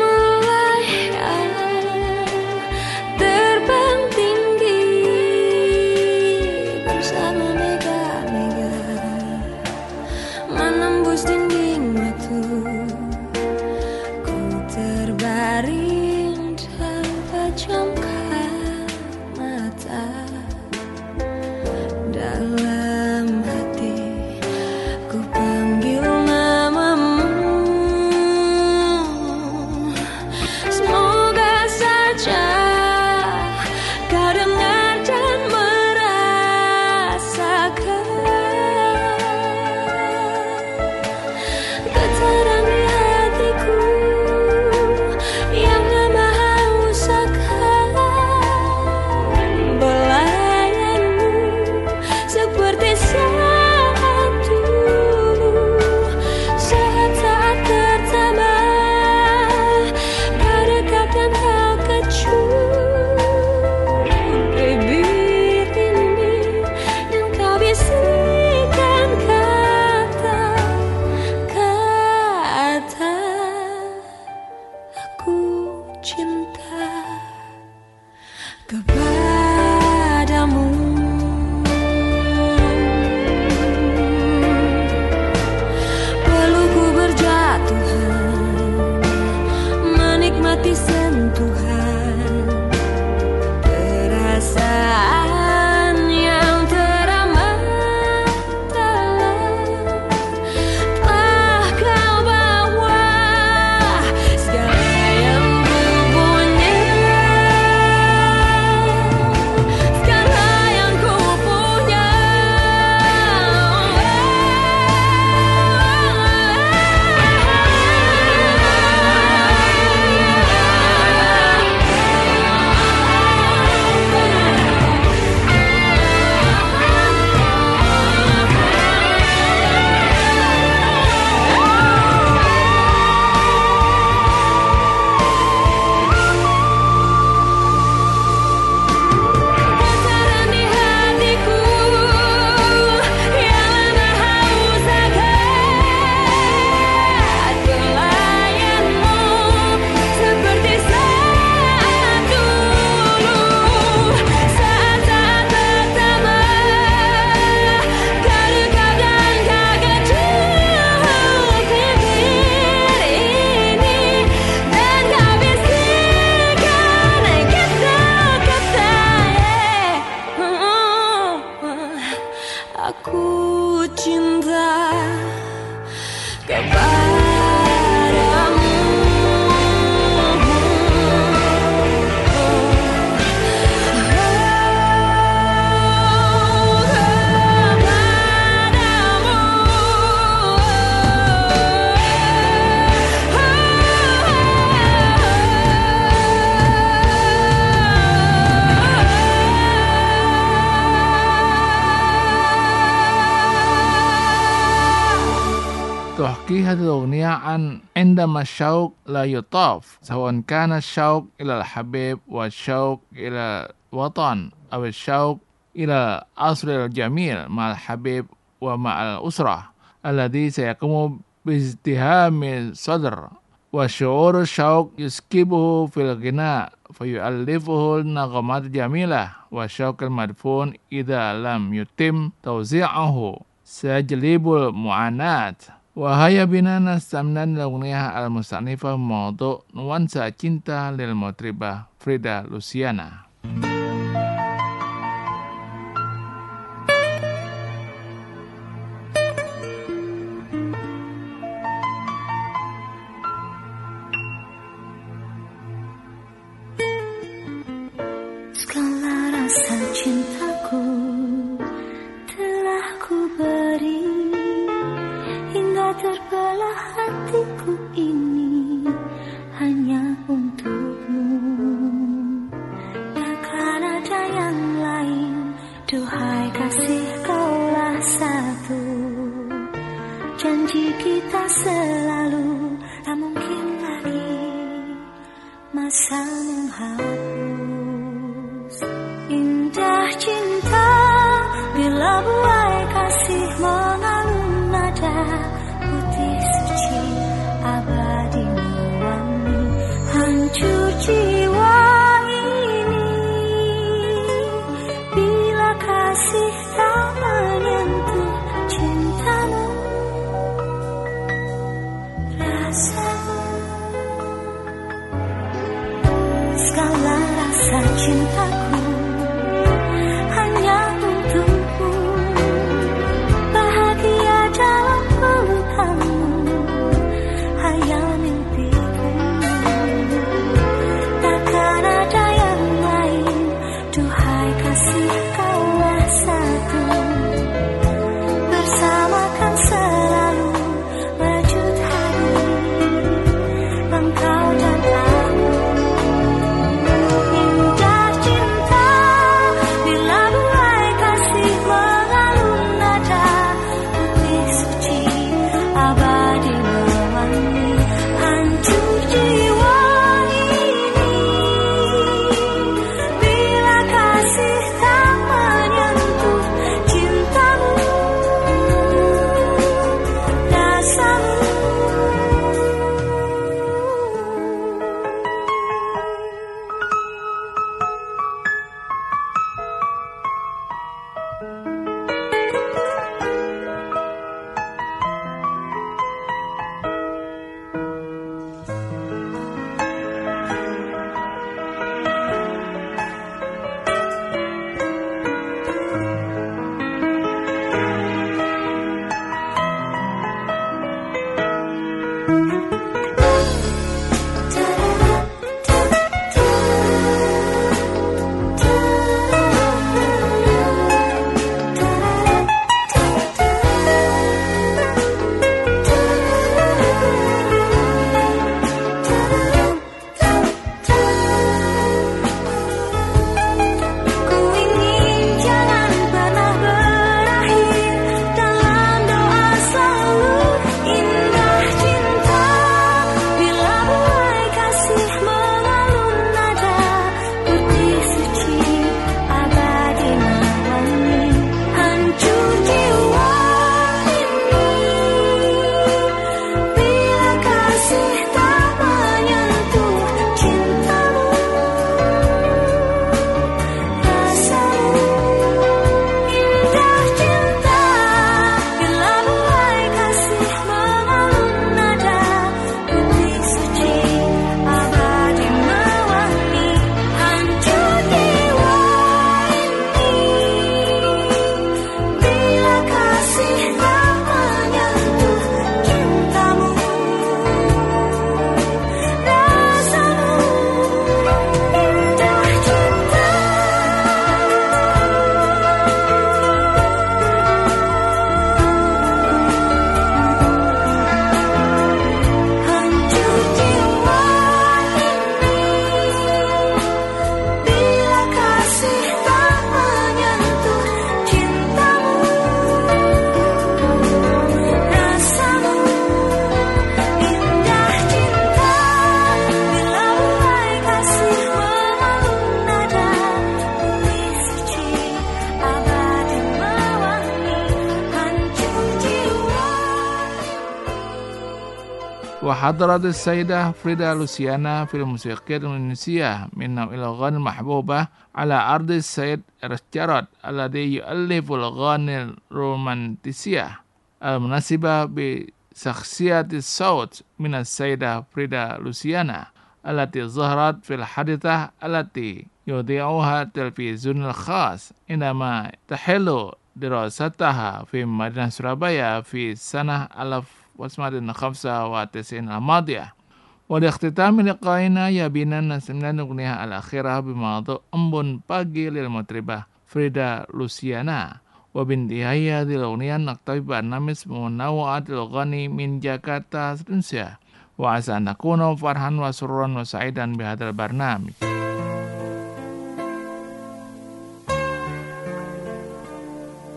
melayang terbang tinggi bersama mega-mega, menembus dinding batu. Ku terbaring dan pejamkan mata. Dalam hati ku panggil namamu. Semoga saja kau dengar dan merasakan getaran di hatiku yang lama haus akan belayanmu, seperti saat dulu, saat-saat pertama kau dekat dan kau kecup bibir ini, dan kau bisikan kata-kata, aku cinta kepadamu. Pelukku berjatuhan, menikmati sentuhan, perasaan yang teramat dalam. Telah kau bawa segala yang ku punya, segala yang ku punya. Getaran di hatiku yang lama haus akan belayanmu, seperti saat dulu, saat-saat pertama kau dekat dan kau kecup bibir ini, dan kau bisikan kata-kata, aku cinta kepadamu. تحكي هذه الأغنية عن عندما الشوق لا يطاف، سواء كان الشوق إلى الحبيب والشوق إلى الوطن أو الشوق إلى العصر الجميل مع الحبيب ومع الأسرة الذي سيقوم بازدهام الصدر، وشعور الشوق يسكبه في الغناء فيؤلفه النغمات الجميلة، والشوق المدفون إذا لم يتم توزيعه سيجلب المعاناة. وهيا بنا نستمع الأغنية المستأنفة موضوع nuansa cinta للمطربة فريدا لوسيانا. kasih kaulah satu. Janji kita selalu tak mungkin lagi masa menghapus. Indah cinta bila buai kasih mengalun nada putih suci abadi mewangi hancur jiwa ini bila kasih tak menyentuh cintamu. Rasamu segala rasa cintaku hanya untukmu, bahagia dalam pelukanmu, hayal mimpiku. Takkan ada yang lain, duhai kasih kaulah satu. Bersamakan selalu wujud hari, engkau dan aku. Indah cinta bila buai kasih mengalun nada putih suci abadi mewangi hancur jiwa ini bila kasih tak menyentuh cintamu. Rasamu ku ingin jangan pernah berakhir dalam doa selalu. Indah cinta bila buai kasih mengalun nada putih suci abadi mewangi hancur jiwa ini bila kasih tak menyentuh cintamu. Rasamu indah cinta bila buai kasih mengalun nada putih suci abadi mewangi hancur jiwa ini bila kasih tak menyentuh cintamu. Rasamu indah cinta hancur jiwa ini bila kasih tak menyentuh cintamu. Rasamu indah cinta bila buai kasih mengalun nada putih suci abadi mewangi hancur jiwa. وحضرت السيدة فريدة لوسيانا في الموسيقى الإندونيسية من نوع الأغاني المحبوبة على أرض السيد ريتشارد الذي يؤلف الأغاني الرومانسية المناسبة بشخصية الصوت من السيدة فريدة لوسيانا التي ظهرت في الحادثة التي يذيعها التلفزيون الخاص عندما تحل دراستها في مدينة سورابaya في سنة ألف وتسعمائة وخمسة وتسعين الماضية. ولاختتام لقائنا يبينا نستمع الأغنية الأخيرة بموضوع أم باقي للمطربة فريدة لوسيانا. وبانتهاء هذه الأغنية نقتفي برنامج منوعات الأغاني من جاكرتا إندونيسيا. وعسى أن نكون فرحا وسرورا وسعيدا بهذا البرنامج.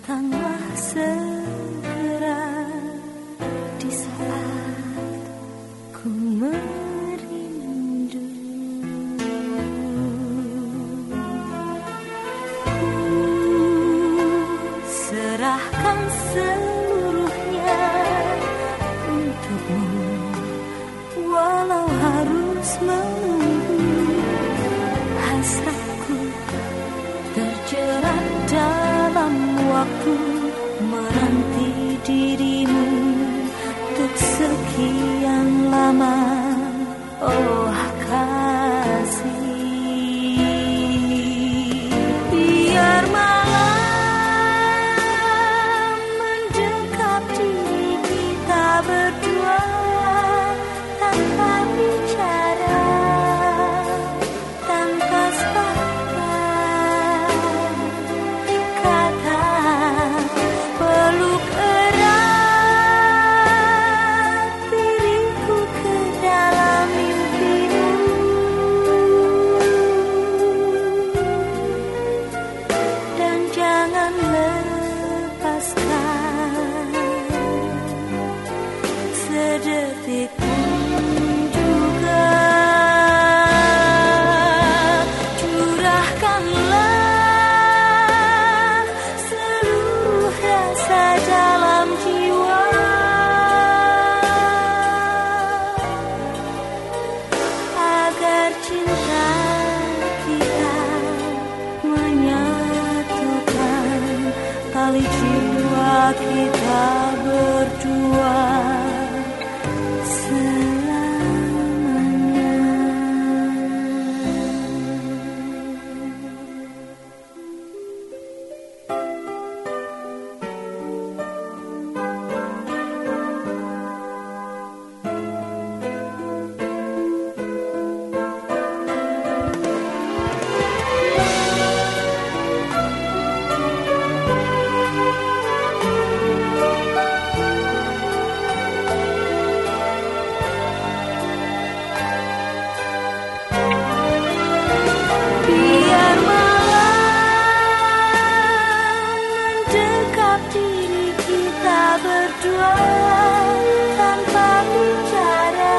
datanglah segera di saat ku merindu. Ku serahkan seluruhnya untukmu, walau harus menunggu. Hasratku terjerat dalam waktu, menanti dirimu untuk sekian lama, oh kasih. Biar malam mendekap diri kita berdua tanpa bicara, tanpa sepatah kata, peluk erat diriku ke dalam mimpimu, dan jangan lepaskan sedetik pun juga. Curahkanlah seluruh rasa dalam jiwa, agar cinta kita menyatukan tali jiwa kita berdua selamanya. Biar malam mendekap diri kita berdua tanpa bicara,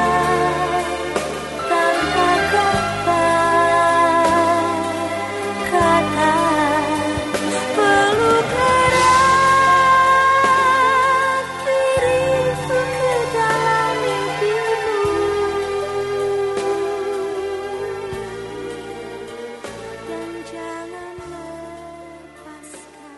tanpa kata kata, peluk erat diriku ke dalam mimpimu, dan jangan lepaskan.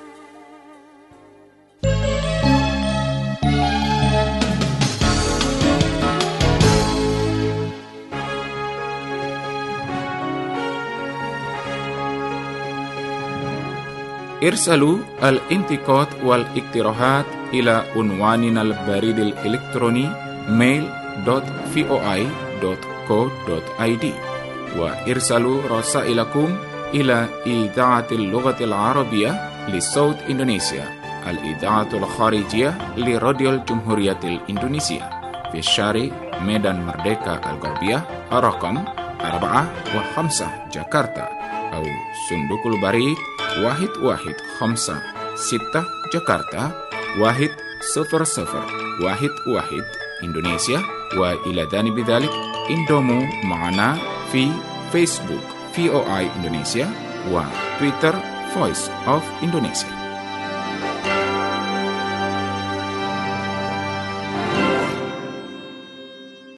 ارسلوا الانتقاد والاقتراحات إلى عنواننا البريد الإلكتروني mail dot voi dot co dot id وارسلوا رسائلكم إلى إذاعة اللغة العربية لصوت إندونيسيا، الإذاعة الخارجية لراديو الجمهورية الإندونيسية في شارع ميدان مردeka الغربية رقم أربعة وخمسة جاكرتا، أو صندوق البريد واحد واحد خمسة ستة جاكرتا واحد صفر صفر واحد واحد إندونيسيا. وإلى جانب ذلك انضموا معنا في فيسبوك في أو آي إندونيسيا، وتويتر Voice of Indonesia.